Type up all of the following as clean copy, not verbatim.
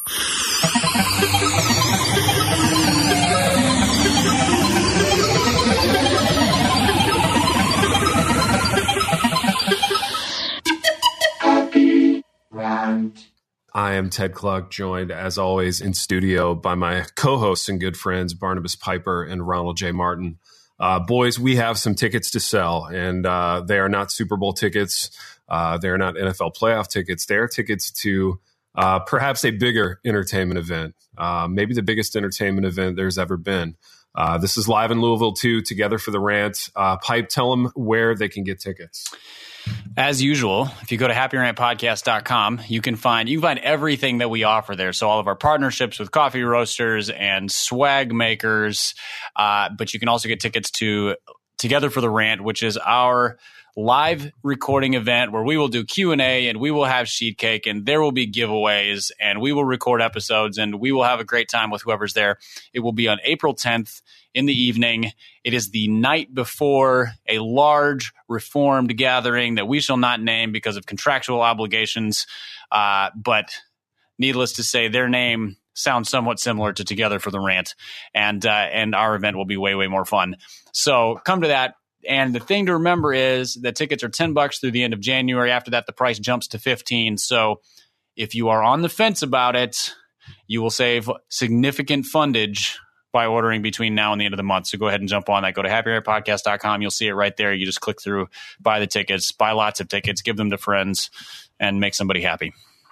I am Ted Klug, joined as always in studio by my co-hosts and good friends, Barnabas Piper and Ronald J. Martin. Boys, we have some tickets to sell, and they are not Super Bowl tickets. They are not NFL playoff tickets. They are tickets to perhaps a bigger entertainment event, maybe the biggest entertainment event there's ever been. This is live in Louisville, too, Together for the Rant. Pipe, tell them where they can get tickets. As usual, if you go to happyrantpodcast.com, you can find everything that we offer there. So all of our partnerships with coffee roasters and swag makers. But you can also get tickets to Together for the Rant, which is our live recording event where we will do Q&A and we will have sheet cake and there will be giveaways and we will record episodes and we will have a great time with whoever's there. It will be on April 10th in the evening. It is the night before a large reformed gathering that we shall not name because of contractual obligations. But needless to say, their name sounds somewhat similar to Together for the Rant, and our event will be way, way more fun. So come to that. And the thing to remember is that tickets are $10 through the end of January. After that, the price jumps to $15. So if you are on the fence about it, you will save significant fundage by ordering between now and the end of the month. So go ahead and jump on that. Go to happyrantpodcast.com. You'll see it right there. You just click through, buy the tickets, buy lots of tickets, give them to friends, and make somebody happy.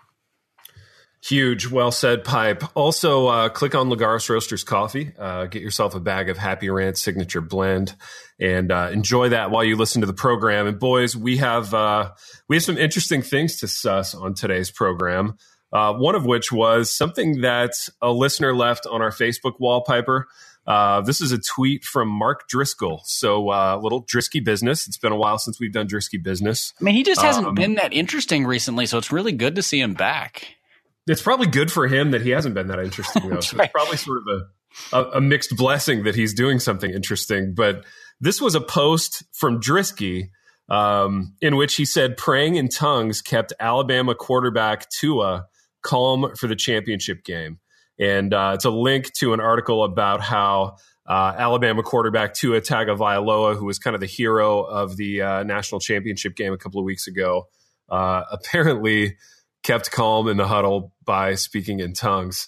Huge. Well said, Pipe. Also, click on Lagares Roasters Coffee. Get yourself a bag of Happy Rant Signature Blend and enjoy that while you listen to the program. And boys, we have some interesting things to suss on today's program. One of which was something that a listener left on our Facebook wall, Piper. This is a tweet from Mark Driscoll. So little Drisky business. It's been a while since we've done Drisky business. I mean, he just hasn't been that interesting recently, so it's really good to see him back. It's probably good for him that he hasn't been that interesting, though. So it's probably sort of a mixed blessing that he's doing something interesting. But this was a post from Drisky in which he said praying in tongues kept Alabama quarterback Tua calm for the championship game. And it's a link to an article about how Alabama quarterback Tua Tagovailoa, who was kind of the hero of the national championship game a couple of weeks ago, apparently kept calm in the huddle by speaking in tongues.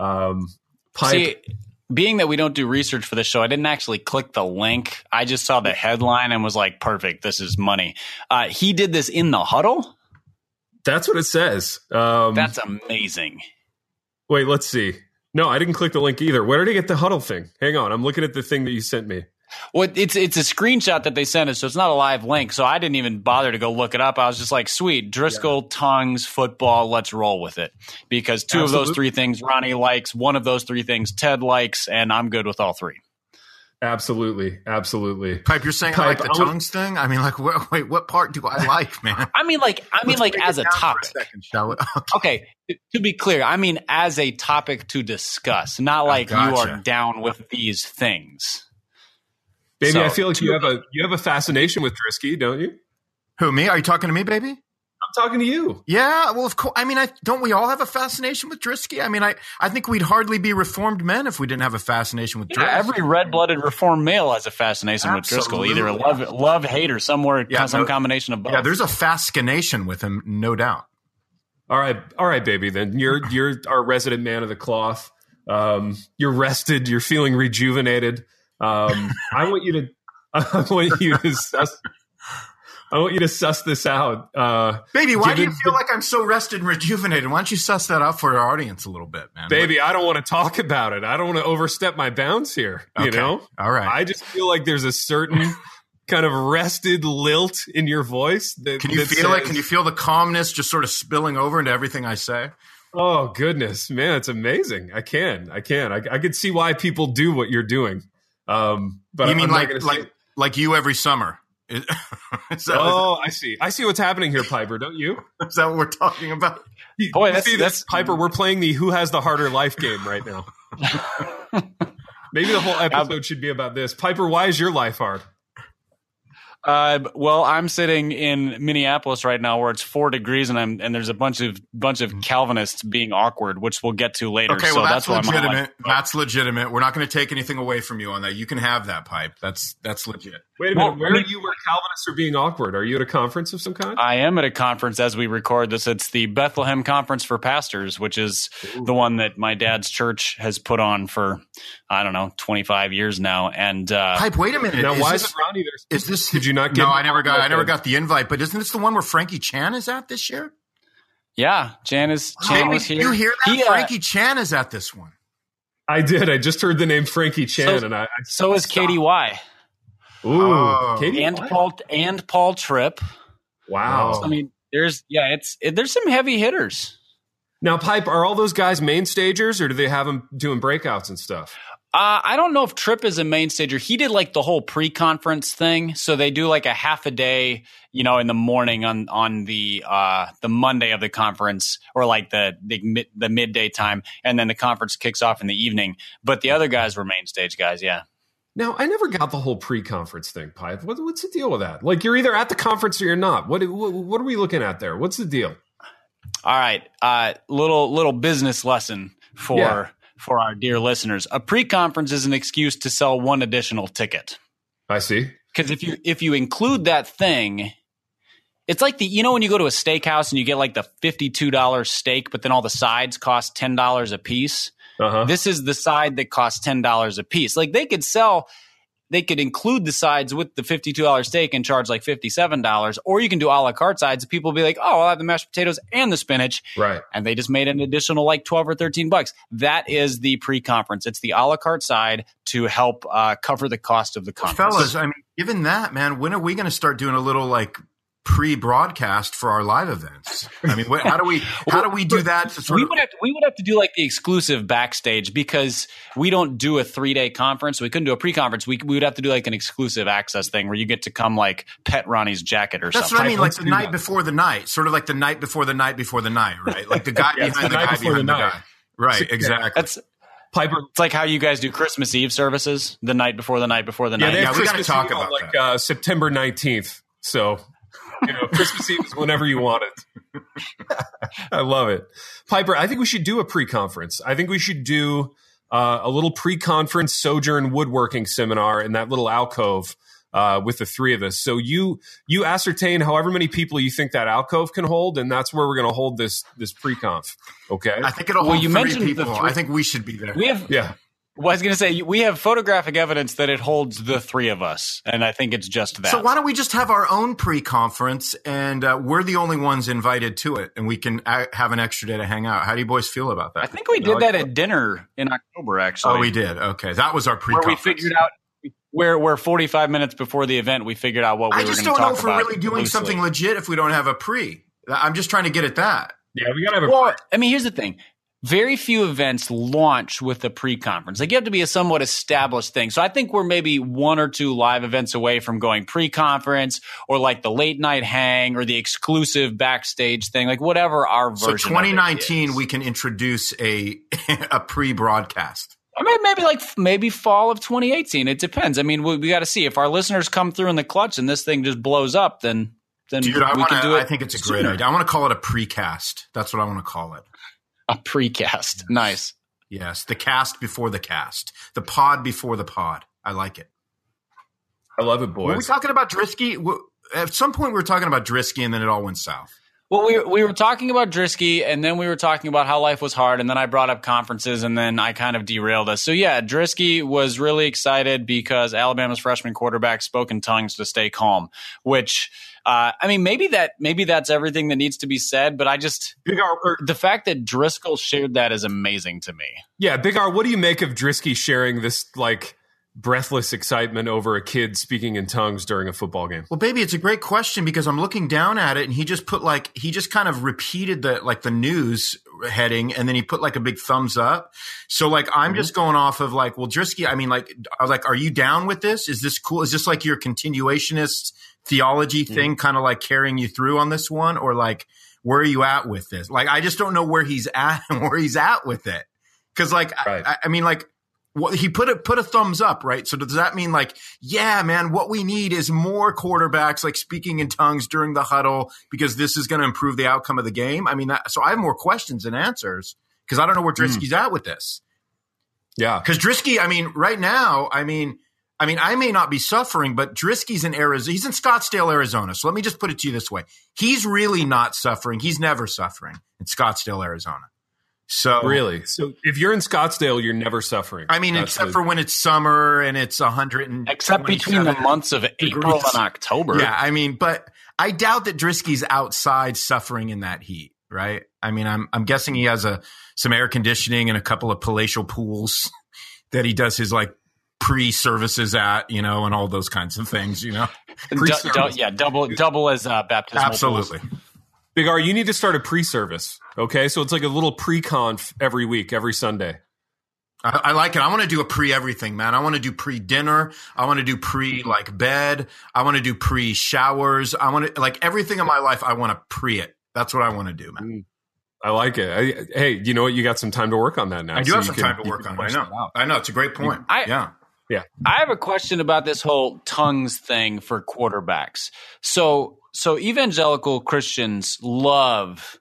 See, being that we don't do research for this show, I didn't actually click the link. I just saw the headline and was like, perfect, this is money. He did this in the huddle? That's what it says. That's amazing. Wait, let's see. No, I didn't click the link either. Where did he get the huddle thing? Hang on. I'm looking at the thing that you sent me. Well, it's a screenshot that they sent us, so it's not a live link. So I didn't even bother to go look it up. I was just like, sweet, Driscoll, tongues, football, let's roll with it. Because two of those three things Ronnie likes, one of those three things Ted likes, and I'm good with all three. Absolutely. Pipe, you're saying I like the tongues thing? I mean, like, wait, what part do I like, man? I mean, as a topic. Okay, to be clear, I mean as a topic to discuss, not like you are down with these things. Baby, so, I feel like you have a fascination with Drisky, don't you? Who, me? Are you talking to me, baby? I'm talking to you. Yeah, well, of course. I mean, don't we all have a fascination with Drisky? I mean, I think we'd hardly be reformed men if we didn't have a fascination with Drisky. Every red-blooded reformed male has a fascination with Driscoll, either a love, hate, or some combination of both. Yeah, there's a fascination with him, no doubt. All right, baby. Then you're our resident man of the cloth. You're rested. You're feeling rejuvenated. I want you to suss this out. Baby, why do you feel like I'm so rested and rejuvenated? Why don't you suss that out for our audience a little bit, man? Baby, I don't want to talk about it. I don't want to overstep my bounds here, you know? All right. I just feel like there's a certain kind of rested lilt in your voice. Can you feel it? Can you feel the calmness just sort of spilling over into everything I say? Oh, goodness. Man, it's amazing. I can. I could see why people do what you're doing. But you mean like you every summer? I see. I see what's happening here, Piper. Don't you? Is that what we're talking about? Boy, that's Piper. We're playing the Who Has the Harder Life game right now. Maybe the whole episode should be about this. Piper, why is your life hard? Well, I'm sitting in Minneapolis right now, where it's 4 degrees, and there's a bunch of Calvinists being awkward, which we'll get to later. Okay, so well, that's legitimate. That's legitimate. We're not going to take anything away from you on that. You can have that pipe. That's legit. Wait a minute. Where are you? Where Calvinists are being awkward? Are you at a conference of some kind? I am at a conference as we record this. It's the Bethlehem Conference for Pastors, which is the one that my dad's church has put on for 25 years now. And pipe. Wait a minute. Now, why is it Ronnie there? Is this? Did you not get? No, I never got the invite. But isn't this the one where Frankie Chan is at this year? Yeah, Chan was here. You hear that? Frankie Chan is at this one. I did. I just heard the name Frankie Chan, so is KDY. Ooh, Katie and Paul Tripp. Wow. So, I mean, there's some heavy hitters. Now, Pipe, are all those guys main stagers, or do they have them doing breakouts and stuff? I don't know if Tripp is a main stager. He did like the whole pre-conference thing. So they do like a half a day, in the morning on the Monday of the conference, or like the midday time. And then the conference kicks off in the evening. But the other guys were main stage guys. Yeah. Now, I never got the whole pre-conference thing, Pipe. What's the deal with that? Like, you're either at the conference or you're not. What are we looking at there? What's the deal? All right. Little business lesson for our dear listeners. A pre-conference is an excuse to sell one additional ticket. I see. Because if you include that thing, it's like when you go to a steakhouse and you get like the $52 steak, but then all the sides cost $10 a piece. Uh-huh. This is the side that costs $10 a piece. Like they could include the sides with the $52 steak and charge like $57, or you can do a la carte sides. People will be like, oh, I'll have the mashed potatoes and the spinach. Right. And they just made an additional like $12 or $13. That is the pre-conference. It's the a la carte side to help cover the cost of the conference. Fellas, I mean, given that, man, when are we going to start doing a little like pre-broadcast for our live events? I mean, how do we do that? We would have to do like the exclusive backstage, because we don't do a 3-day conference. We couldn't do a pre-conference. We would have to do like an exclusive access thing where you get to come like pet Ronnie's jacket or something. That's what I mean, like the night before the night, sort of like the night before the night before the night, right? Like the guy behind the guy behind the guy. Right, exactly. That's Piper. It's like how you guys do Christmas Eve services the night before the night before the night. Yeah, we got to talk about like that. September 19th. So. Christmas Eve is whenever you want it. I love it. Piper, I think we should do a pre-conference. I think we should do a little pre-conference Sojourn woodworking seminar in that little alcove with the three of us. So you ascertain however many people you think that alcove can hold, and that's where we're going to hold this pre-conf. Okay? I think it'll hold 3 people. I think we should be there. Well, I was going to say, we have photographic evidence that it holds the 3 of us, and I think it's just that. So why don't we just have our own pre-conference, and we're the only ones invited to it, and we can have an extra day to hang out. How do you boys feel about that? I think we did that at dinner in October, actually. Oh, we did? Okay. That was our pre-conference. Where we figured out, where 45 minutes before the event, we figured out what we were going to talk about. I just don't know if we're really doing something legit if we don't have a pre. I'm just trying to get at that. Yeah, we got to have a pre. I mean, here's the thing. Very few events launch with a pre-conference. Like, you have to be a somewhat established thing. So I think we're maybe 1 or 2 live events away from going pre-conference, or like the late night hang, or the exclusive backstage thing, like whatever our version. So 2019, we can introduce a pre-broadcast. I mean, maybe fall of 2018. It depends. I mean, we got to see if our listeners come through in the clutch and this thing just blows up. Then Dude, we can do it. I think it's a great idea. I want to call it a precast. That's what I want to call it. A precast. Nice. Yes. The cast before the cast. The pod before the pod. I like it. I love it, boys. Were we talking about Drisky? At some point we were talking about Drisky, and then it all went south. Well, we were talking about Drisky, and then we were talking about how life was hard, and then I brought up conferences, and then I kind of derailed us. So, yeah, Drisky was really excited because Alabama's freshman quarterback spoke in tongues to stay calm, which – I mean, maybe that's everything that needs to be said, but the fact that Driscoll shared that is amazing to me. Yeah, Big R, what do you make of Drisky sharing this like breathless excitement over a kid speaking in tongues during a football game? Well, baby, it's a great question, because I'm looking down at it, and he just kind of repeated the news heading, and then he put like a big thumbs up. So like I'm just going off of like, well, Drisky, I mean, like I was like, are you down with this? Is this cool? Is this like your continuationist theology thing kind of like carrying you through on this one, or like where are you at with this? Like I just don't know where he's at with it, because like right. I mean, like he put a thumbs up, right? So does that mean like, yeah, man, what we need is more quarterbacks like speaking in tongues during the huddle because this is going to improve the outcome of the game? I mean, so I have more questions than answers because I don't know where Drieschke's at with this. Yeah. Because Drieschke, I mean, right now, I mean, I may not be suffering, but Drieschke's in Arizona. He's in Scottsdale, Arizona. So let me just put it to you this way. He's really not suffering. He's never suffering in Scottsdale, Arizona. So really, so if you're in Scottsdale, you're never suffering. I mean, except for when it's summer and it's 100 except between the months of April and October. Yeah, I mean, but I doubt that Drieschke's outside suffering in that heat, right? I mean, I'm guessing he has some air conditioning and a couple of palatial pools that he does his like pre-services at, you know, and all those kinds of things, you know. Double as baptismal. Absolutely. Pools. Big R, you need to start a pre-service, okay? So it's like a little pre-conf every week, every Sunday. I like it. I want to do a pre-everything, man. I want to do pre-dinner. I want to do pre-bed. I want to do pre-showers. I want to, like, everything in my life, I want to pre-it. That's what I want to do, man. I like it. Hey, you know what? You got some time to work on that now. I do have some time to work on it. I know. It's a great point. Yeah. I have a question about this whole tongues thing for quarterbacks. So evangelical Christians love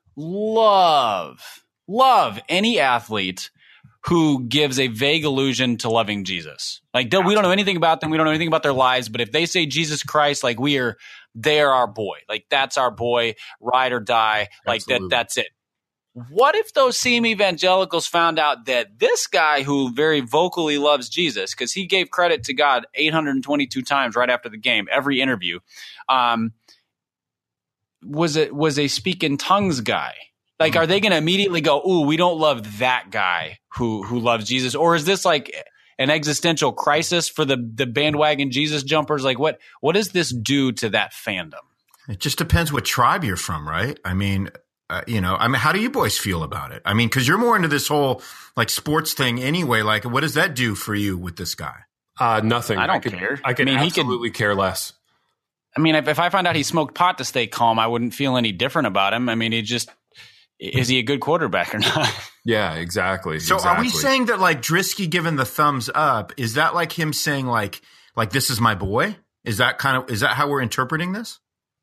any athlete who gives a vague allusion to loving Jesus. Like, we don't know anything about them. We don't know anything about their lives. But if they say Jesus Christ, like they are our boy. Like, that's our boy, ride or die. Like, that's it. What if those same evangelicals found out that this guy who very vocally loves Jesus, because he gave credit to God 822 times right after the game, every interview, was a speak in tongues guy? Like, are they going to immediately go, ooh, we don't love that guy who loves Jesus? Or is this like an existential crisis for the bandwagon Jesus jumpers? Like, what does this do to that fandom? It just depends what tribe you're from, right? I mean, how do you boys feel about it? I mean, because you're more into this whole like sports thing anyway. Like, what does that do for you with this guy? Nothing. I don't care. I can absolutely care less. I mean, if I found out he smoked pot to stay calm, I wouldn't feel any different about him. I mean, is he a good quarterback or not? Yeah, exactly. So are we saying that like Drieschke giving the thumbs up, is that like him saying like this is my boy? Is that how we're interpreting this?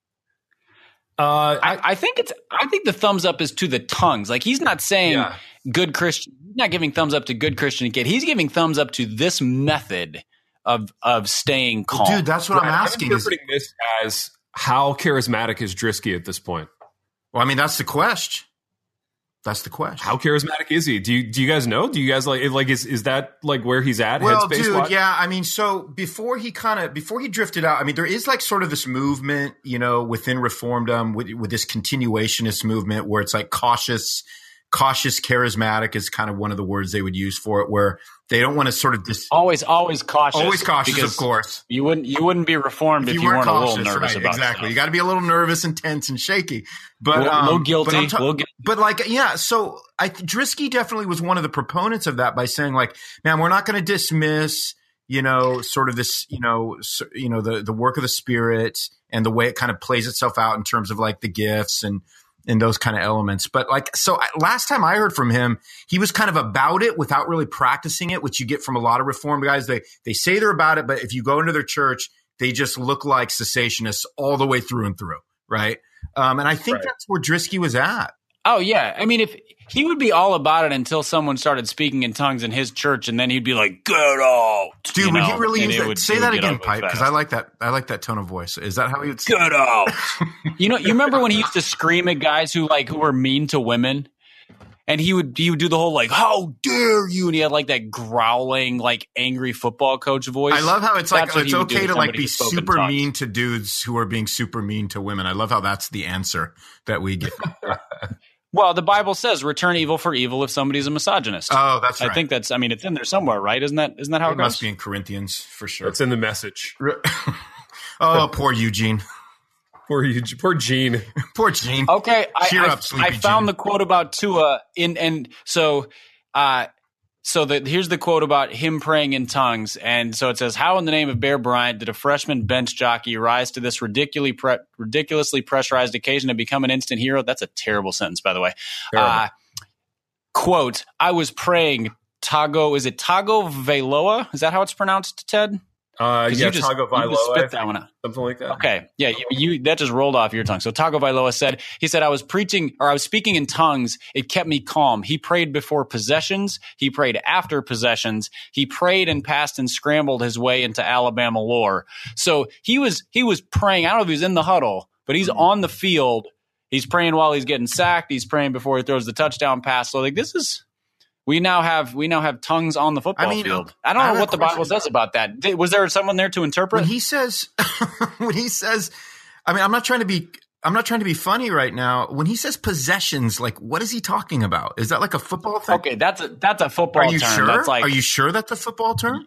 I think the thumbs up is to the tongues. Like, he's not saying good Christian. He's not giving thumbs up to good Christian kid. He's giving thumbs up to this method of staying calm. Dude, that's what I'm asking. I'm interpreting this as how charismatic is Drieschke at this point? Well, I mean, that's the question. That's the question. How charismatic is he? Do you guys know? Do you guys like is that like where he's at? Well, headspace dude, wise? yeah. I mean, so before he drifted out, I mean, there is like sort of this movement, you know, within Reformdom with this continuationist movement where it's like cautious charismatic is kind of one of the words they would use for it, where they don't want to sort of always cautious. Always cautious, of course. You wouldn't be reformed if you weren't cautious, a little nervous about exactly. Stuff. You got to be a little nervous and tense and shaky. But a little guilty. But like, yeah. So Drieschke definitely was one of the proponents of that by saying like, man, we're not going to dismiss, you know, sort of this, the work of the Spirit and the way it kind of plays itself out in terms of like the gifts and those kind of elements. But like, so last time I heard from him, he was kind of about it without really practicing it, which you get from a lot of Reformed guys. They say they're about it, but if you go into their church, they just look like cessationists all the way through and through. Right. And I think that's where Drieschke was at. Oh yeah. I mean, if he would be all about it until someone started speaking in tongues in his church, and then he'd be like, "Get out, dude!" Would he really use that? Say that again, Pipe, because I like that tone of voice. Is that how he would say? Get out? You remember when he used to scream at guys who were mean to women, and he would do the whole like, "How dare you?" And he had like that growling, like angry football coach voice. I love how it's like it's okay to like be super mean to dudes who are being super mean to women. I love how that's the answer that we get. Well, the Bible says return evil for evil if somebody's a misogynist. Oh, that's right. I think it's in there somewhere, right? Isn't that how it goes? Must be in Corinthians for sure. It's in the message. Oh, poor Eugene. Poor Gene. Poor Gene. Okay, Cheer up, sleepy I found Gene. the quote about Tua here's the quote about him praying in tongues. And so it says, how in the name of Bear Bryant did a freshman bench jockey rise to this ridiculously pressurized occasion to become an instant hero? That's a terrible sentence, by the way. Quote, I was praying Tagovailoa? Is that how it's pronounced, Ted? Tagovailoa. You just spit that one out. Something like that. Okay. Yeah, you that just rolled off your tongue. So Tagovailoa said, I was speaking in tongues. It kept me calm. He prayed before possessions. He prayed after possessions. He prayed and passed and scrambled his way into Alabama lore. So he was praying. I don't know if he was in the huddle, but he's on the field. He's praying while he's getting sacked. He's praying before he throws the touchdown pass. So we now have tongues on the football field. I don't know what the Bible says about that. Was there someone there to interpret? When he says, I mean, I'm not trying to be funny right now. When he says possessions, like, what is he talking about? Is that like a football thing? Okay, that's a football term. Sure? That's like, are you sure that's a football term?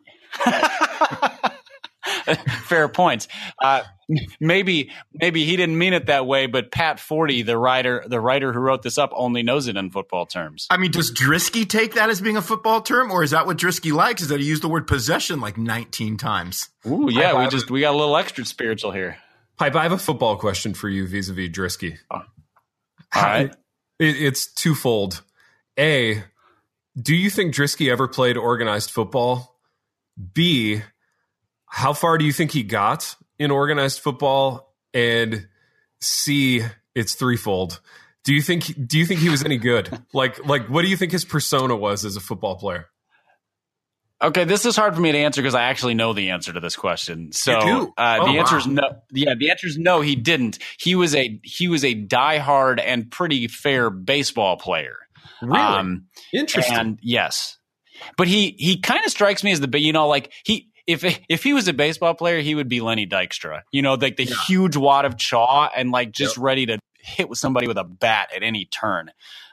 Fair points. Maybe he didn't mean it that way, but Pat Forty, the writer who wrote this up, only knows it in football terms. I mean, does Drisky take that as being a football term, or is that what Drisky likes? Is that he used the word possession like 19 times? Ooh, yeah, we got a little extra spiritual here. Pipe, I have a football question for you vis-a-vis Drisky. All right, it's twofold. A, do you think Drisky ever played organized football? B, how far do you think he got in organized football? And C, it's threefold. Do you think he was any good? Like what do you think his persona was as a football player? Okay, this is hard for me to answer because I actually know the answer to this question. So the answer is no. Yeah, the answer is no. He didn't. He was a diehard and pretty fair baseball player. Really interesting. And yes, but he kind of strikes me as if he was a baseball player, he would be Lenny Dykstra. Like the huge wad of chaw and like just ready to hit with somebody with a bat at any turn.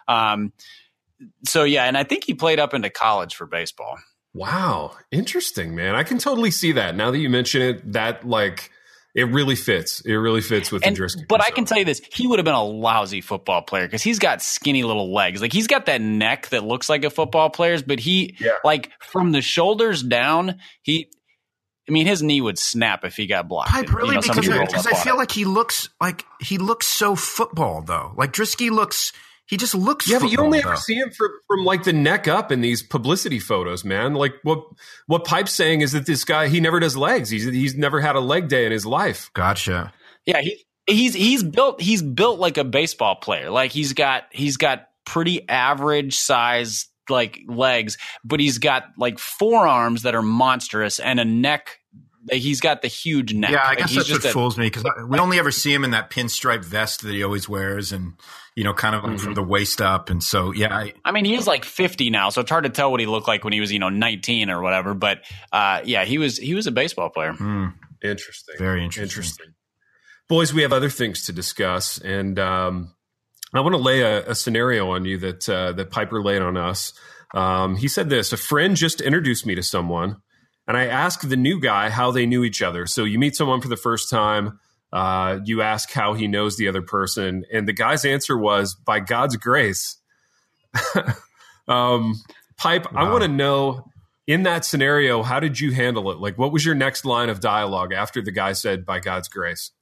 So yeah, and I think he played up into college for baseball. Wow, interesting, man. I can totally see that. Now that you mention it, that like it really fits. It really fits with the Drisky. But I can tell you this: he would have been a lousy football player because he's got skinny little legs. Like he's got that neck that looks like a football player's, but like from the shoulders down, his knee would snap if he got blocked. Really, because I feel like he looks so football though. Like Drisky looks. He just looks. Yeah, but you only ever see him from like the neck up in these publicity photos, man. Like what Pipe's saying is that this guy, he never does legs. He's never had a leg day in his life. Gotcha. Yeah, he's built like a baseball player. Like he's got pretty average size like legs, but he's got like forearms that are monstrous and a neck. He's got the huge neck. Yeah, I guess that's what fools me because we only ever see him in that pinstripe vest that he always wears, and kind of from the waist up. And so, yeah, he's like 50 now, so it's hard to tell what he looked like when he was 19 or whatever. But yeah, he was a baseball player. Interesting, very interesting. Boys, we have other things to discuss, and I want to lay a scenario on you that Piper laid on us. He said this: a friend just introduced me to someone. And I asked the new guy how they knew each other. So you meet someone for the first time. You ask how he knows the other person. And the guy's answer was, by God's grace. Pipe, wow. I want to know, in that scenario, how did you handle it? Like, what was your next line of dialogue after the guy said, by God's grace?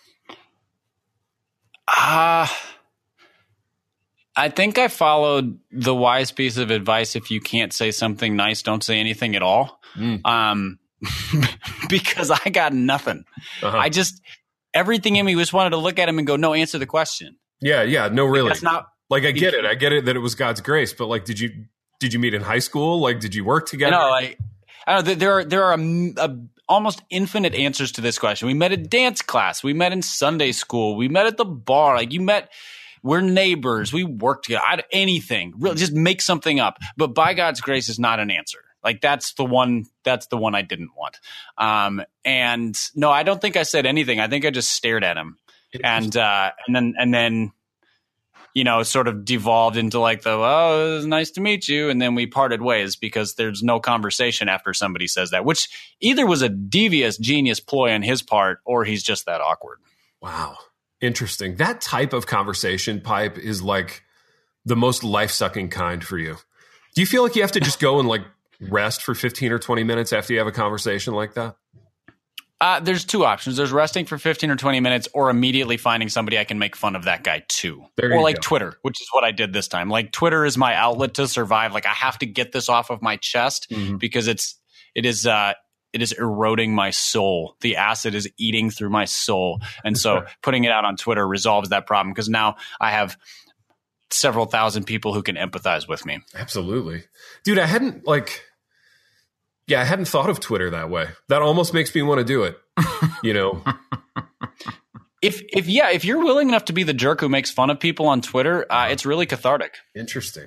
I think I followed the wise piece of advice. If you can't say something nice, don't say anything at all. Because I got nothing. I just, everything in me just wanted to look at him and go, no, answer the question. Yeah. No, really. That's not like, I get it that it was God's grace, but like, did you meet in high school? Like, did you work together? No, I don't know. There are almost infinite answers to this question. We met at dance class. We met in Sunday school. We met at the bar. Like we're neighbors. We work together. Anything. Really, just make something up. But by God's grace is not an answer. Like that's the one I didn't want. And no, I don't think I said anything. I think I just stared at him, and then sort of devolved into like it was nice to meet you, and then we parted ways because there's no conversation after somebody says that, which either was a devious genius ploy on his part or he's just that awkward. Wow. Interesting. That type of conversation, Pipe, is like the most life-sucking kind for you. Do you feel like you have to just go and like rest for 15 or 20 minutes after you have a conversation like that? There's two options. There's resting for 15 or 20 minutes or immediately finding somebody I can make fun of that guy too. Or like Twitter, which is what I did this time. Like Twitter is my outlet to survive. Like I have to get this off of my chest because it is eroding my soul. The acid is eating through my soul. And so putting it out on Twitter resolves that problem because now I have several thousand people who can empathize with me. Absolutely. Dude, I hadn't thought of Twitter that way. That almost makes me want to do it. You know, if you're willing enough to be the jerk who makes fun of people on Twitter, it's really cathartic. Interesting.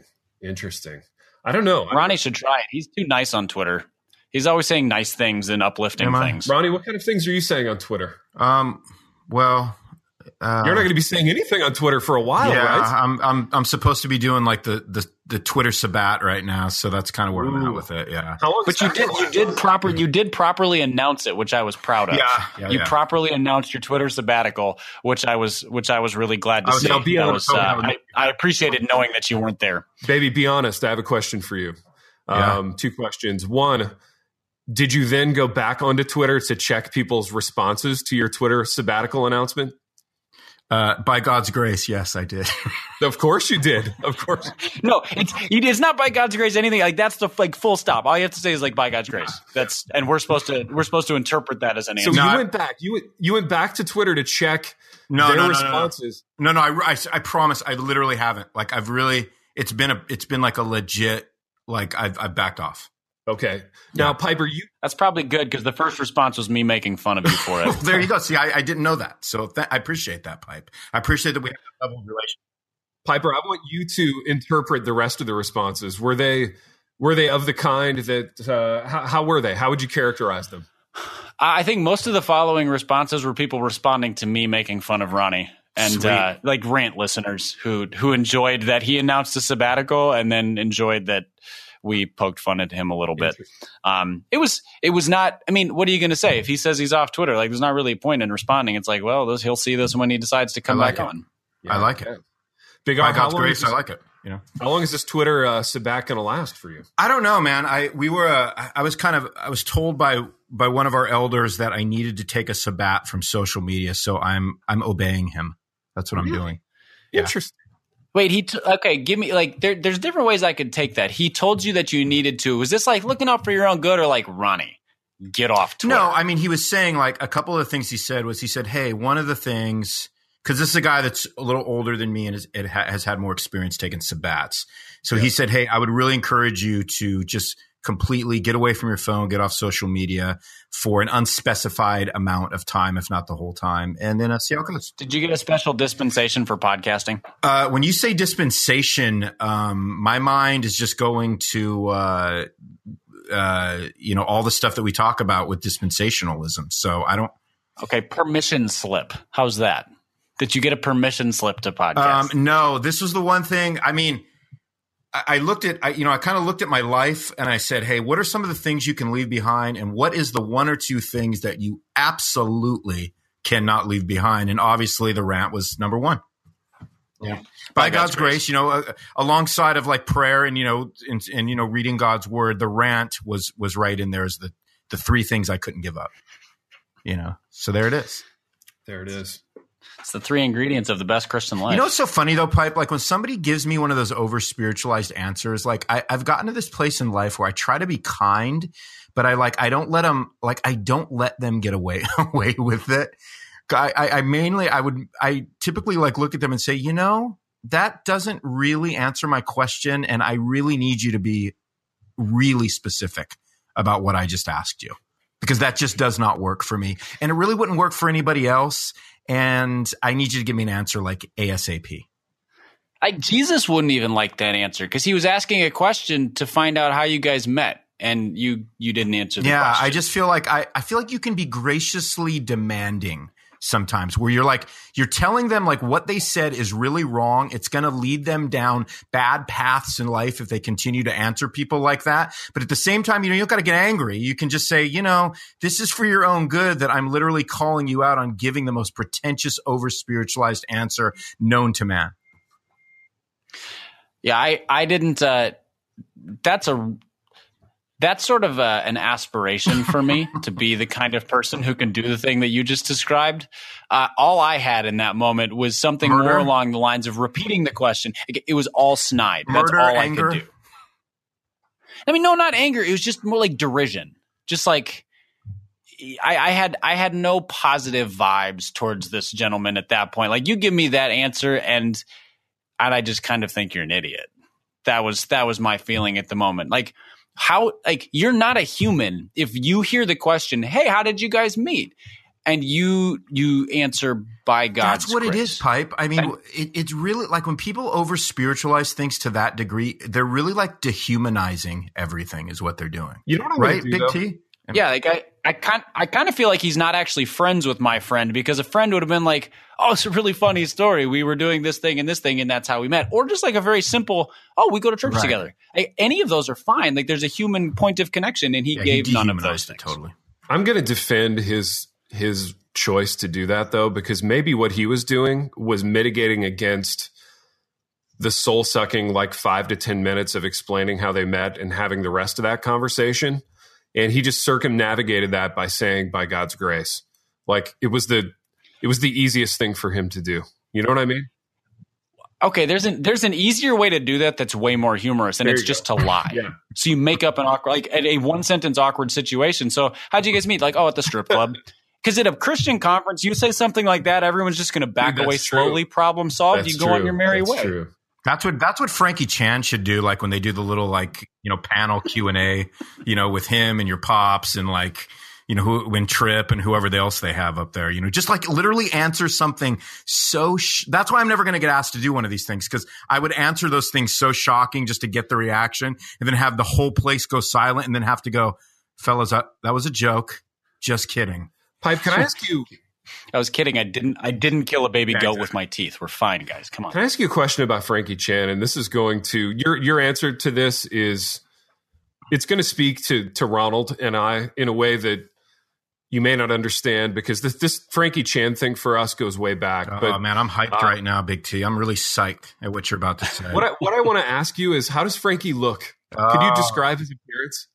I don't know. Ronnie should try it. He's too nice on Twitter. He's always saying nice things and uplifting things. Ronnie, what kind of things are you saying on Twitter? Well, you're not going to be saying anything on Twitter for a while, right? I'm supposed to be doing like the Twitter Sabbat right now, so that's kind of where I'm at with it. Yeah, but you did properly announce it, which I was proud of. You properly announced your Twitter sabbatical, which I was really glad to see. Now be honest. I appreciated knowing that you weren't there. Baby, be honest. I have a question for you. Two questions. One, did you then go back onto Twitter to check people's responses to your Twitter sabbatical announcement? By God's grace, yes, I did. Of course you did. Of course. No, it's not by God's grace. Anything like that's the like full stop. All you have to say is like by God's grace. And we're supposed to interpret that as an answer. So you went back. You went back to Twitter to check their responses. No. I promise. I literally haven't. Like I've really. It's been like a legit. Like I've backed off. Okay. Now, Piper, that's probably good because the first response was me making fun of you for it. Well, there you go. See, I didn't know that. So I appreciate that, Pipe. I appreciate that we have a double relation. Piper, I want you to interpret the rest of the responses. Were they of the kind that how were they? How would you characterize them? I think most of the following responses were people responding to me making fun of Ronnie. And like rant listeners who enjoyed that he announced a sabbatical and then enjoyed that we poked fun at him a little bit. It was not, I mean, what are you going to say? If he says he's off Twitter, like there's not really a point in responding. It's like, well, he'll see this when he decides to come back on. Yeah, I like it. Big By God's grace, I like it. You know, how long is this Twitter sabbat going to last for you? I don't know, man. I was told by one of our elders that I needed to take a sabbat from social media. So I'm obeying him. That's what I'm doing. Yeah. Interesting. Wait, okay, give me like there's different ways I could take that. He told you that you needed to. Was this like looking out for your own good or like Ronnie, get off Twitter? No, I mean he was saying like a couple of the things he said, hey, one of the things, because this is a guy that's a little older than me and has had more experience taking sabbats. So he said, hey, I would really encourage you to just completely get away from your phone, get off social media for an unspecified amount of time, if not the whole time, and then see how it goes. Did you get a special dispensation for podcasting? When you say dispensation, my mind is just going to, all the stuff that we talk about with dispensationalism. So I don't. Okay. Permission slip. How's that? Did you get a permission slip to podcast? No, this was the one thing. I mean, I kind of looked at my life and I said, hey, what are some of the things you can leave behind? And what is the one or two things that you absolutely cannot leave behind? And obviously the rant was number one. Yeah. By God's grace, alongside of like prayer and, reading God's word, the rant was right in there as the three things I couldn't give up, so there it is. There it is. It's the three ingredients of the best Christian life. You know what's so funny though, Pipe? Like when somebody gives me one of those over spiritualized answers, like I've gotten to this place in life where I try to be kind, but I don't let them get away with it. I typically like look at them and say, that doesn't really answer my question. And I really need you to be really specific about what I just asked you, because that just does not work for me. And it really wouldn't work for anybody else. And I need you to give me an answer like ASAP. Jesus wouldn't even like that answer because he was asking a question to find out how you guys met, and you didn't answer the question. Yeah, I just feel like I feel like you can be graciously demanding sometimes, where you're telling them like what they said is really wrong. It's going to lead them down bad paths in life if they continue to answer people like that. But at the same time, you don't got to get angry. You can just say, this is for your own good that I'm literally calling you out on giving the most pretentious, over spiritualized answer known to man. Yeah, I didn't. That's That's sort of an aspiration for me to be the kind of person who can do the thing that you just described. All I had in that moment was something more along the lines of repeating the question. It was all snide. That's all anger. I could do. I mean, no, not anger. It was just more like derision. Just like I had no positive vibes towards this gentleman at that point. Like, you give me that answer, and I just kind of think you're an idiot. That was my feeling at the moment. Like, you're not a human if you hear the question, hey, how did you guys meet? And you answer by God's That's what grace. It is, Pipe. I mean, it's really like when people over spiritualize things to that degree, they're really like dehumanizing everything is what they're doing. You know what I'm right, do, Big though? T? Yeah, like I kind of feel like he's not actually friends with my friend, because a friend would have been like, oh, it's a really funny story. We were doing this thing, and that's how we met. Or just like a very simple, oh, we go to church together. Like, any of those are fine. Like, there's a human point of connection, and he gave none of those things. Totally. I'm going to defend his choice to do that, though, because maybe what he was doing was mitigating against the soul-sucking like 5 to 10 minutes of explaining how they met and having the rest of that conversation. And he just circumnavigated that by saying, by God's grace. Like, it was the easiest thing for him to do. You know what I mean? Okay, there's an easier way to do that that's way more humorous, and it's just to lie. Yeah. So you make up an awkward, like a one-sentence awkward situation. So how'd you guys meet? Like, oh, at the strip club. Because at a Christian conference, you say something like that, everyone's just going to back away slowly. Problem solved. You go on your merry way. True. That's what Frankie Chan should do. Like when they do the little panel Q&A, with him and your pops and like, when Trip and whoever else they have up there, just like literally answer something so. That's why I'm never going to get asked to do one of these things, because I would answer those things so shocking just to get the reaction, and then have the whole place go silent, and then have to go, fellas, that was a joke. Just kidding. Pipe, can I ask you? I was kidding. I didn't kill a baby goat with my teeth. We're fine, guys. Come on. Can I ask you a question about Frankie Chan? And this is going to your answer to this is it's going to speak to Ronald and I in a way that you may not understand, because this Frankie Chan thing for us goes way back. Oh man, I'm hyped right now, Big T. I'm really psyched at what you're about to say. What I want to ask you is, how does Frankie look? Could you describe his appearance?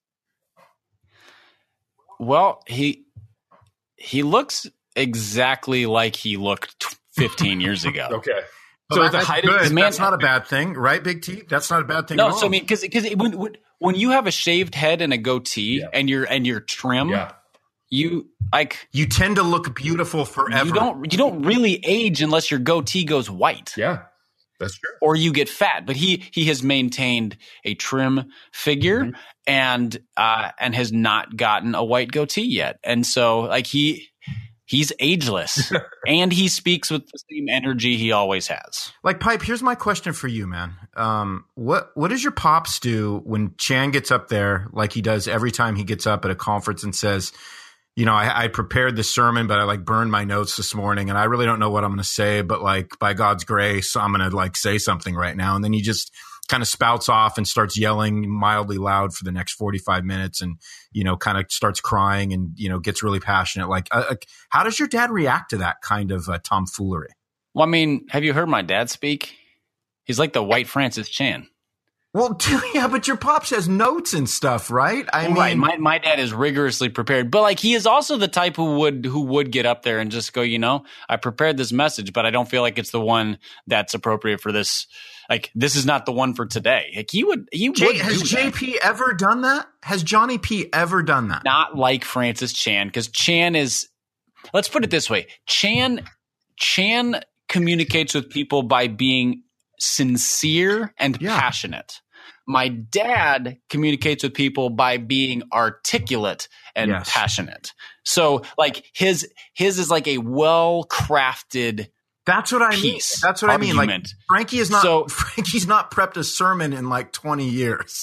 Well, he looks exactly like he looked 15 years ago. Okay. So at the height of his man, that's not a bad thing, right, Big T? That's not a bad thing. No, at all. So I mean, because when you have a shaved head and a goatee and you're trim, you tend to look beautiful forever. You don't really age unless your goatee goes white. Yeah, that's true. Or you get fat. But he has maintained a trim figure and has not gotten a white goatee yet, and so like he's ageless, and he speaks with the same energy he always has. Like, Pipe, here's my question for you, man. What does your pops do when Chan gets up there, like he does every time he gets up at a conference and says, I prepared the sermon, but I burned my notes this morning, and I really don't know what I'm going to say, but by God's grace, I'm going to say something right now. And then he just kind of spouts off and starts yelling mildly loud for the next 45 minutes and, kind of starts crying and, gets really passionate. How does your dad react to that kind of tomfoolery? Well, I mean, have you heard my dad speak? He's like the white Francis Chan. Well, yeah, but your pops has notes and stuff, right? Right. My dad is rigorously prepared, but he is also the type who would get up there and just go, I prepared this message, but I don't feel like it's the one that's appropriate for this. This is not the one for today. Has JP ever done that? Has Johnny P ever done that? Not like Francis Chan, because Chan is, let's put it this way. Chan communicates with people by being sincere and passionate. My dad communicates with people by being articulate and passionate. So his is like a well-crafted. That's what I mean. That's what argument. I mean. Frankie's not prepped a sermon in 20 years.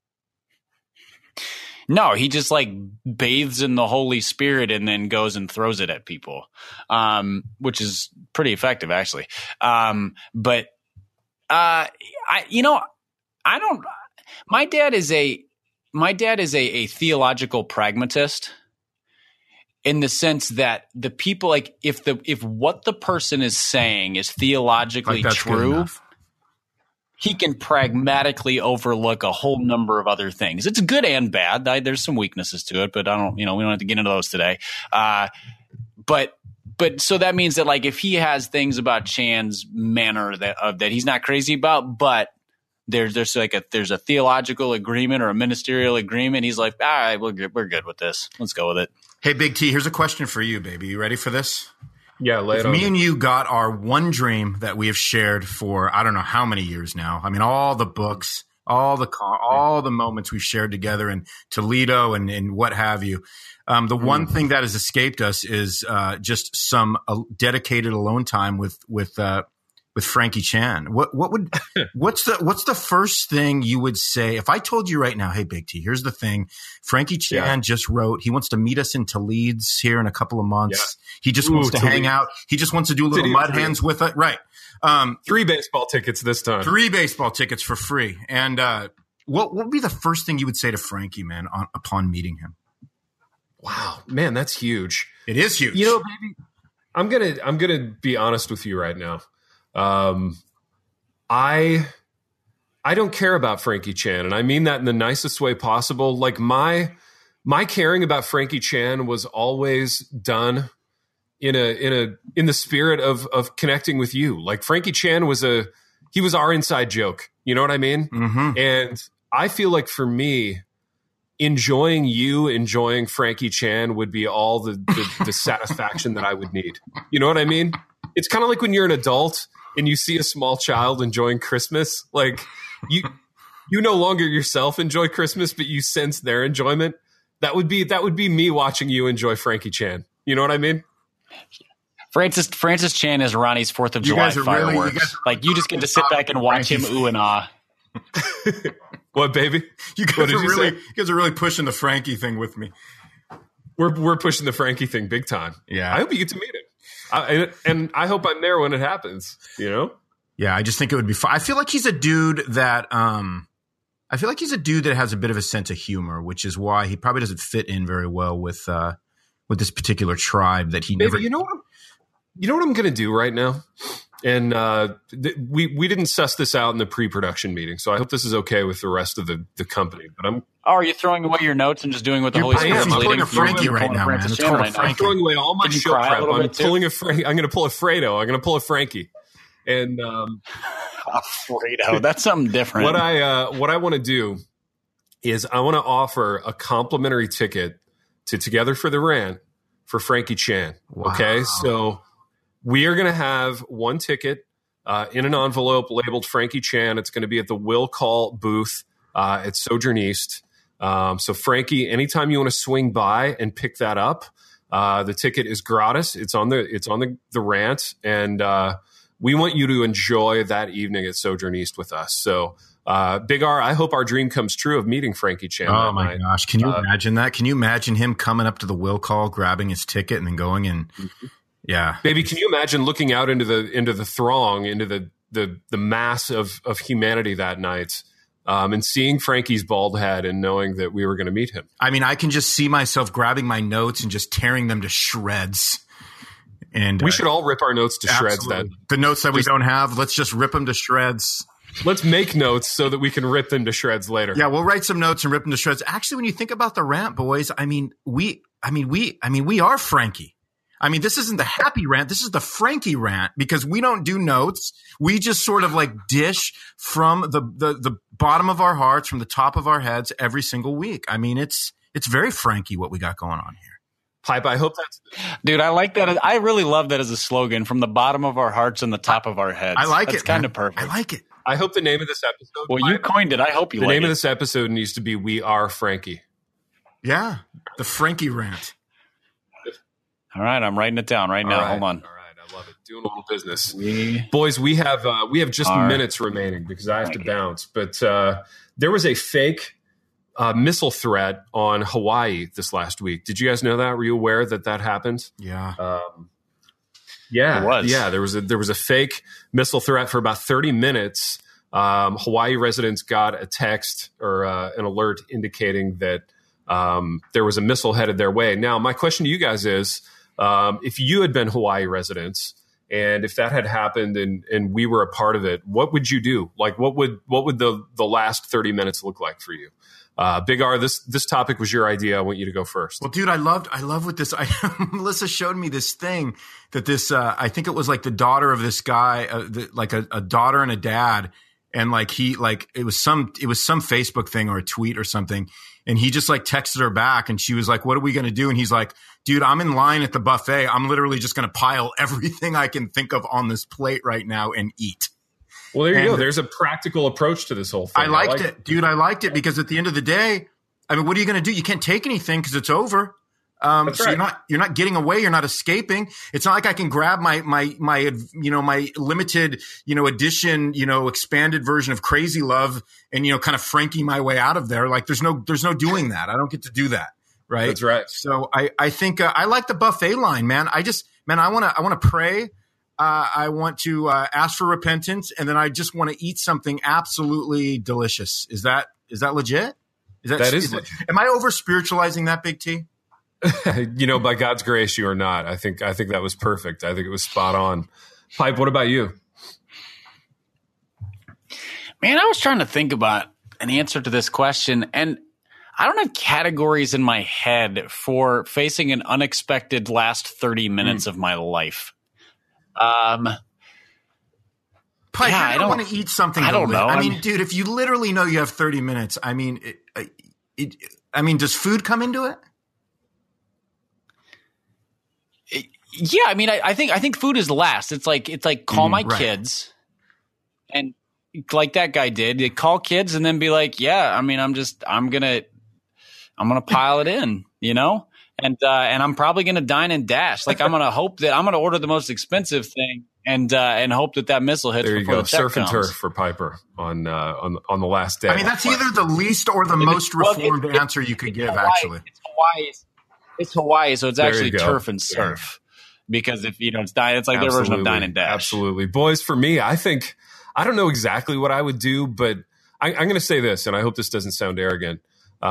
No, he just bathes in the Holy Spirit and then goes and throws it at people, which is pretty effective actually. But I don't. My dad is a theological pragmatist, in the sense that the people if what the person is saying is theologically true, he can pragmatically overlook a whole number of other things. It's good and bad. There's some weaknesses to it, but we don't have to get into those today. But so that means that like if he has things about Chan's manner that he's not crazy about, but there's a theological agreement or a ministerial agreement, he's like, all right, we're good with this. Let's go with it. Hey, Big T, here's a question for you, baby. You ready for this? Yeah, lay it on. Me and you got our one dream that we have shared for I don't know how many years now. I mean, all the books, all the moments we've shared together in Toledo and what have you. The one thing that has escaped us is just some dedicated alone time with Frankie Chan. What's the first thing you would say if I told you right now, hey, Big T, here's the thing. Frankie Chan just wrote, he wants to meet us in Toledo here in a couple of months. Yeah. He just wants to hang out. He just wants to do a little mud hands with it. Right. 3 baseball tickets this time. 3 baseball tickets for free. And what would be the first thing you would say to Frankie, man, upon meeting him? Wow, man, that's huge. It is huge. You know, baby, I'm gonna be honest with you right now. I don't care about Frankie Chan, and I mean that in the nicest way possible. Like my caring about Frankie Chan was always done in the spirit of connecting with you. Like Frankie Chan he was our inside joke. You know what I mean? Mm-hmm. And I feel like for me, enjoying Frankie Chan would be all the satisfaction that I would need. You know what I mean? It's kind of like when you're an adult and you see a small child enjoying Christmas. Like you no longer yourself enjoy Christmas, but you sense their enjoyment. That would be me watching you enjoy Frankie Chan. You know what I mean? Francis Chan is Ronnie's 4th of July fireworks. You just get to sit back and watch him ooh and ah. What, baby? You guys are really pushing the Frankie thing with me. We're pushing the Frankie thing big time. Yeah. I hope you get to meet him. And I hope I'm there when it happens, you know? Yeah, I just think it would be fun. I feel like he's a dude that has a bit of a sense of humor, which is why he probably doesn't fit in very well with this particular tribe that he never. You know what I'm going to do right now? And we didn't suss this out in the pre-production meeting, so I hope this is okay with the rest of the company. But are you throwing away your notes and just doing what the Holy Spirit's leading? I'm pulling a Frankie right now, man. I'm throwing away all my show prep. I'm going to pull a Fredo. I'm going to pull a Frankie. And Fredo, that's something different. What I want to do is I want to offer a complimentary ticket to Together for the Rant for Frankie Chan. Wow. Okay, so we are going to have one ticket in an envelope labeled Frankie Chan. It's going to be at the Will Call booth at Sojourn East. So Frankie, anytime you want to swing by and pick that up, the ticket is gratis. It's on the rant, and we want you to enjoy that evening at Sojourn East with us. So Big R, I hope our dream comes true of meeting Frankie Chan. Oh my gosh, can you imagine that? Can you imagine him coming up to the Will Call, grabbing his ticket, and then going and yeah, baby, can you imagine looking out into the throng, into the mass of humanity that night, and seeing Frankie's bald head and knowing that we were going to meet him? I mean, I can just see myself grabbing my notes and just tearing them to shreds. And we should all rip our notes to shreds. Then the notes that we don't have, let's just rip them to shreds. Let's make notes so that we can rip them to shreds later. Yeah, we'll write some notes and rip them to shreds. Actually, when you think about the rant, boys, we are Frankie. I mean, this isn't the happy rant. This is the Frankie rant, because we don't do notes. We just sort of like dish from the bottom of our hearts, from the top of our heads every single week. I mean, it's very Frankie what we got going on here. Pipe, I hope that's... Dude, I like that. I really love that as a slogan, from the bottom of our hearts and the top of our heads. I like it. It's kind of perfect. I like it. I hope the name of this episode... Well, you coined it. I hope you like it. The name of this episode needs to be We Are Frankie. Yeah, the Frankie rant. All right, I'm writing it down right now. Hold on. All right, I love it. Doing a little business. Boys, we have just minutes remaining because I have to bounce. But there was a fake missile threat on Hawaii this last week. Did you guys know that? Were you aware that happened? Yeah. Yeah. It was. Yeah, there was a fake missile threat for about 30 minutes. Hawaii residents got a text or an alert indicating that there was a missile headed their way. Now, my question to you guys is, if you had been Hawaii residents And if that had happened and we were a part of it, what would you do? Like, what would the last 30 minutes look like for you? Big R, this topic was your idea. I want you to go first. Well, dude, I love what this, Melissa showed me this thing that this, I think it was like the daughter of this guy, like a daughter and a dad. And like it was some Facebook thing or a tweet or something. And he just like texted her back and she was like, what are we going to do? And he's like, dude, I'm in line at the buffet. I'm literally just going to pile everything I can think of on this plate right now and eat. Well, there you go. There's a practical approach to this whole thing. I liked it, dude. I liked it because at the end of the day, I mean, what are you going to do? You can't take anything because it's over. That's so right. you're not getting away. You're not escaping. It's not like I can grab my limited, edition, expanded version of Crazy Love and, kind of Frankie my way out of there. Like there's no doing that. I don't get to do that. Right. That's right. So I think, I like the buffet line, man. I want to pray. I want to ask for repentance, and then I just want to eat something absolutely delicious. Is that legit? That is legit. Am I over spiritualizing that, Big T? By God's grace, you are not. I think that was perfect. I think it was spot on. Pipe, what about you? Man, I was trying to think about an answer to this question, and I don't have categories in my head for facing an unexpected last 30 minutes of my life. Pipe, I don't want to eat something. I don't know. I mean, dude, if you literally know you have 30 minutes, I mean, does food come into it? Yeah, I mean, I think food is last. It's like call my kids, and like that guy did, they call kids and then be like, yeah, I mean, I'm gonna pile it in, and I'm probably gonna dine and dash. Like I'm gonna hope that I'm gonna order the most expensive thing and hope that missile hits. There you before go, the check surf and comes. turf for Piper on the last day. I mean, that's either the least or the most reformed answer you could give. Hawaii, actually, it's Hawaii, so it's actually go. turf and surf. Because if it's dine, it's like their version of dine and dash. Absolutely, boys. For me, I think I don't know exactly what I would do, but I'm going to say this, and I hope this doesn't sound arrogant.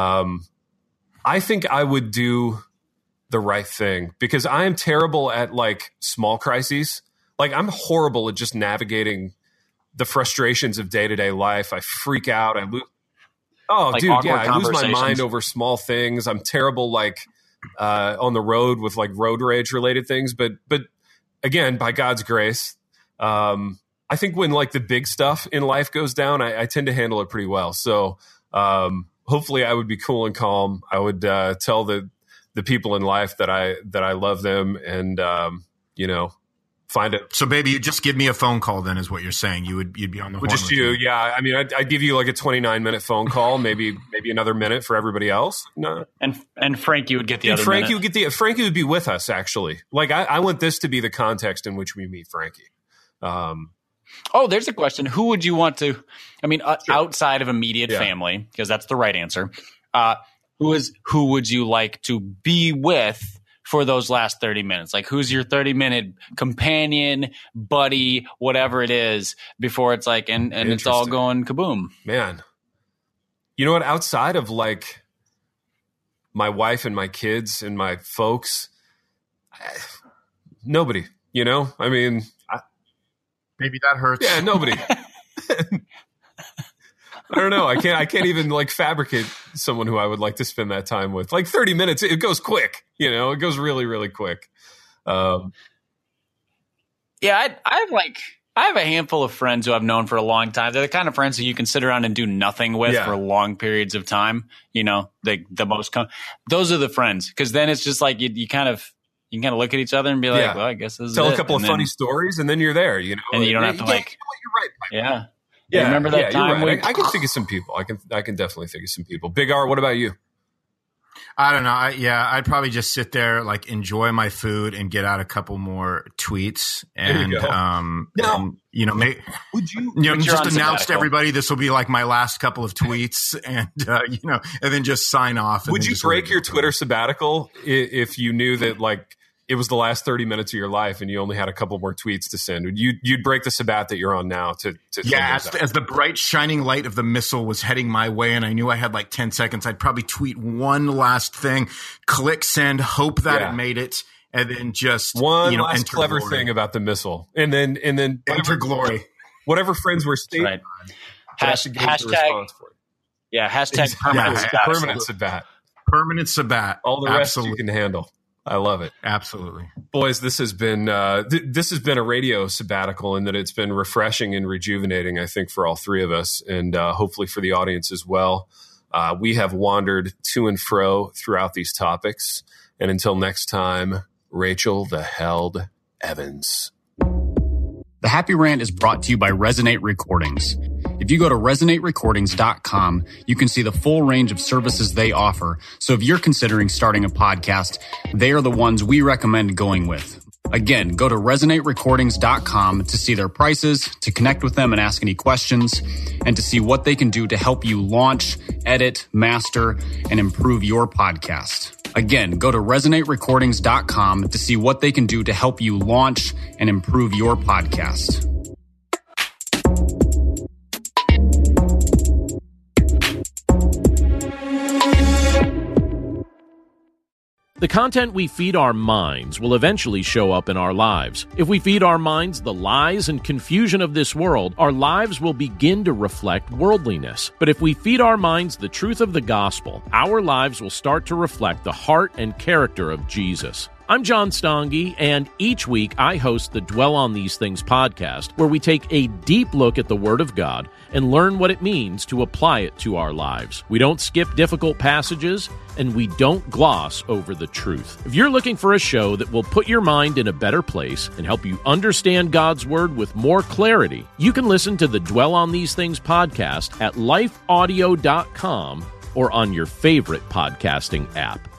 I think I would do the right thing because I am terrible at like small crises. Like I'm horrible at just navigating the frustrations of day-to-day life. I freak out. I lose. Oh, like dude, yeah, I lose my mind over small things. I'm terrible, on the road with like road rage related things. But again, by God's grace, I think when like the big stuff in life goes down, I tend to handle it pretty well. So hopefully I would be cool and calm. I would tell the people in life that I love them and, find it. So baby, you just give me a phone call then is what you're saying. You'd be on the horn. Just you. Yeah. I mean, I'd give you like a 29-minute phone call, maybe another minute for everybody else. No. And Frankie would get the other Frankie minute. Frankie would be with us actually. Like I want this to be the context in which we meet Frankie. There's a question. Who would you want to, outside of immediate family, because that's the right answer. Who would you like to be with for those last 30 minutes? Like who's your 30-minute companion, buddy, whatever it is before it's like, and it's all going kaboom. Man, you know what? Outside of like my wife and my kids and my folks, nobody, I mean, maybe that hurts. Yeah, nobody. I don't know. I can't even like fabricate someone who I would like to spend that time with. Like 30 minutes, it goes quick. It goes really, really quick. I have a handful of friends who I've known for a long time. They're the kind of friends who you can sit around and do nothing with for long periods of time. Those are the friends, because then it's just like you kind of look at each other and be like, well, I guess this is tell it. a couple of funny stories, and then you're there. And you don't have to you're right. Yeah. Yeah, remember that time? Right. I can think of some people. I can definitely think of some people. Big R, what about you? I don't know. I'd probably just sit there, like enjoy my food and get out a couple more tweets and, would you, just announce to everybody this will be like my last couple of tweets and, and then just sign off. Would you break your Twitter sabbatical if you knew that like it was the last 30 minutes of your life and you only had a couple more tweets to send? You'd break the sabbat that you're on now to as the bright shining light of the missile was heading my way and I knew I had like 10 seconds, I'd probably tweet one last thing, click send, hope that it made it, and then just one last enter clever glory. thing about the missile, and then enter glory. Whatever friends were staying Right. on, Hashtag permanent Yeah, Sabbat. permanent Sabbat. Permanent Sabbat. All the rest you can handle. I love it. Absolutely. Boys, this has been a radio sabbatical in that it's been refreshing and rejuvenating, I think, for all three of us, and hopefully for the audience as well. We have wandered to and fro throughout these topics, and until next time, Rachel the Held Evans. The Happy Rant is brought to you by Resonate Recordings. If you go to resonaterecordings.com, you can see the full range of services they offer. So if you're considering starting a podcast, they are the ones we recommend going with. Again, go to resonaterecordings.com to see their prices, to connect with them and ask any questions, and to see what they can do to help you launch, edit, master, and improve your podcast. Again, go to resonaterecordings.com to see what they can do to help you launch and improve your podcast. The content we feed our minds will eventually show up in our lives. If we feed our minds the lies and confusion of this world, our lives will begin to reflect worldliness. But if we feed our minds the truth of the gospel, our lives will start to reflect the heart and character of Jesus. I'm John Stange, and each week I host the Dwell on These Things podcast, where we take a deep look at the Word of God and learn what it means to apply it to our lives. We don't skip difficult passages, and we don't gloss over the truth. If you're looking for a show that will put your mind in a better place and help you understand God's Word with more clarity, you can listen to the Dwell on These Things podcast at lifeaudio.com or on your favorite podcasting app.